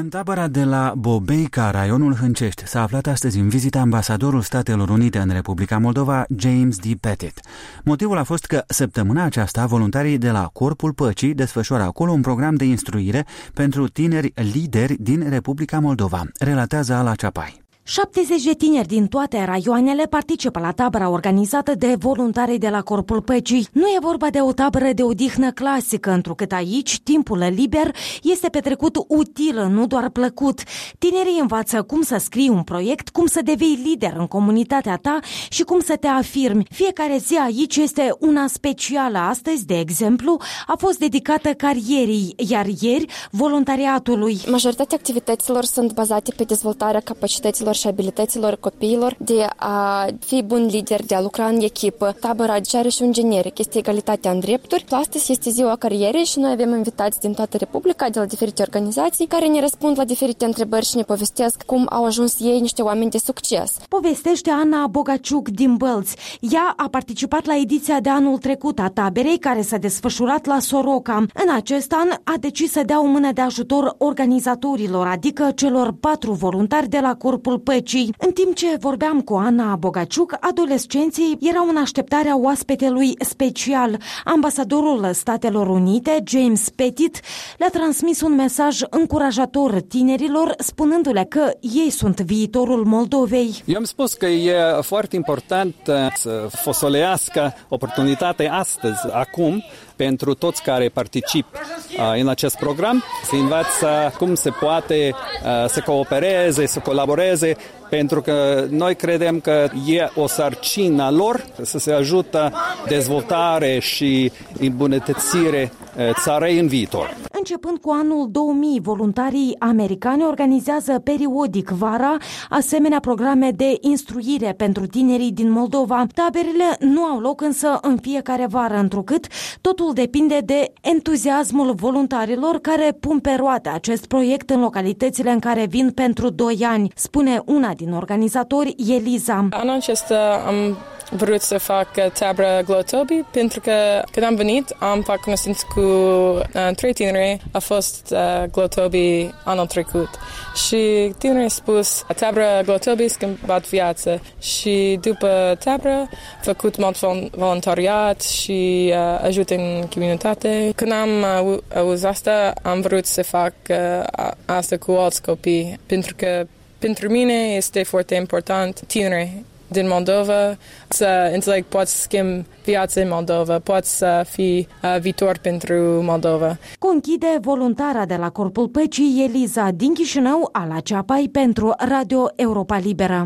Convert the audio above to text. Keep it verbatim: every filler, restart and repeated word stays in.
În tabăra de la Bobeica, raionul Hâncești, s-a aflat astăzi în vizită ambasadorul Statelor Unite în Republica Moldova, James D. Pettit. Motivul a fost că săptămâna aceasta voluntarii de la Corpul Păcii desfășoară acolo un program de instruire pentru tineri lideri din Republica Moldova, relatează Ala Ceapai. șaptezeci de tineri din toate raioanele participă la tabăra organizată de voluntarii de la Corpul Păcii. Nu e vorba de o tabără de odihnă clasică, întrucât aici timpul liber este petrecut util, nu doar plăcut. Tinerii învață cum să scrii un proiect, cum să devii lider în comunitatea ta și cum să te afirmi. Fiecare zi aici este una specială. Astăzi, de exemplu, a fost dedicată carierii, iar ieri voluntariatului. Majoritatea activităților sunt bazate pe dezvoltarea capacităților și abilităților copiilor de a fi bun lider, de a lucra în echipă. Tabăra are și un generic, este egalitatea în drepturi. Astăzi este ziua carierei și noi avem invitați din toată Republica, de la diferite organizații, care ne răspund la diferite întrebări și ne povestesc cum au ajuns ei niște oameni de succes. Povestește Ana Bogaciuc din Bălți. Ea a participat la ediția de anul trecut a taberei, care s-a desfășurat la Soroca. În acest an a decis să dea o mână de ajutor organizatorilor, adică celor patru voluntari de la Corpul Păcii. În timp ce vorbeam cu Ana Bogaciuc, adolescenții erau în așteptarea oaspetelui special. Ambasadorul Statelor Unite, James Pettit, le-a transmis un mesaj încurajator tinerilor, spunându-le că ei sunt viitorul Moldovei. Eu am spus că e foarte important să folosească oportunitatea astăzi, acum, pentru toți care participă în acest program, să învață cum se poate să coopereze, să colaboreze, pentru că noi credem că e o sarcină lor să se ajută dezvoltare și îmbunătățire țarei în viitor. Începând cu anul două mii, voluntarii americani organizează periodic vara asemenea programe de instruire pentru tinerii din Moldova. Taberele nu au loc însă în fiecare vară, întrucât totul depinde de entuziasmul voluntarilor care pun pe roate acest proiect în localitățile în care vin pentru doi ani, spune una din organizatori, Eliza. Anul acesta am vrut să fac tabără Glotobi, pentru că când am venit am fac cunoștință cu uh, trei tineri, a fost uh, Glotobi anul trecut și tinerii a spus tabără Glotobi schimbat viață și după tabără am făcut mult voluntariat și uh, ajut în comunitate. Când am uh, auzit asta, am vrut să fac uh, asta cu alți copii, pentru că pentru mine este foarte important tinerii din Moldova să înțeleg poți schimbi viața în Moldova, poți să fii uh, viitor pentru Moldova. Conchide voluntara de la Corpul Păcii Eliza din Chișinău, Ala Ceapai pentru Radio Europa Liberă.